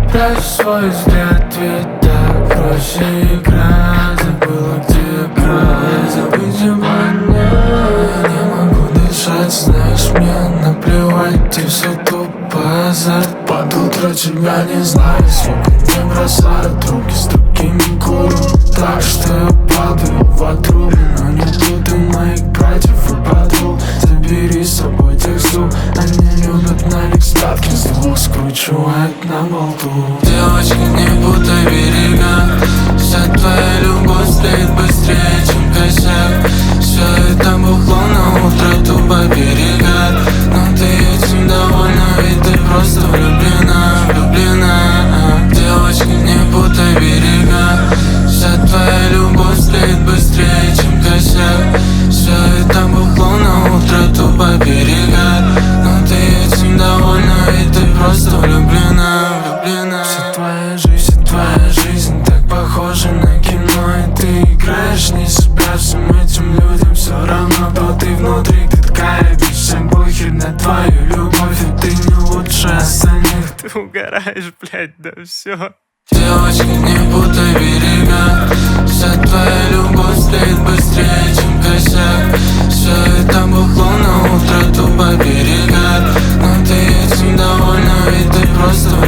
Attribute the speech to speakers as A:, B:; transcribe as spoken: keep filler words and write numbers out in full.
A: Прячу свой взгляд, ведь так проще играть. Забыла, где край, забыть обо мне. Не могу дышать, знаешь, мне наплевать. И все тупо азарт. Под утро тебя не знаю, сколько не бросают руки с другими куру. Так что я падаю в отрубе, но не буду моих братьев и подруг. Забери с собой тех звук, они любят налить ставки. С двух скручивает на болту. Девочка, не путай берега. Вся твоя любовь стоит быстрее, чем косяк. Все это бухло на утро тупо берегат. Но ты этим довольна, ведь ты просто влюблена, влюблена. Девочка, не путай берега. Вся твоя любовь стоит быстрее, чем косяк. Все это бухло на утро тупо берегат. Но ты этим довольна, ведь ты просто влюблена, влюблена. Вся твоя жизнь, вся твоя жизнь так похожа на кино. И ты играешь не себя, всем этим людям все равно, кто ты внутри. Ты такая, ведь всем похер на твою любовь. И ты не лучше остальных.
B: Ты угораешь, блядь, да все.
A: Девочка, не путай берега. Вся твоя любовь стоит быстрее, чем косяк. Все это бухло на утро тупо берегат. Но ты этим довольна, ведь ты просто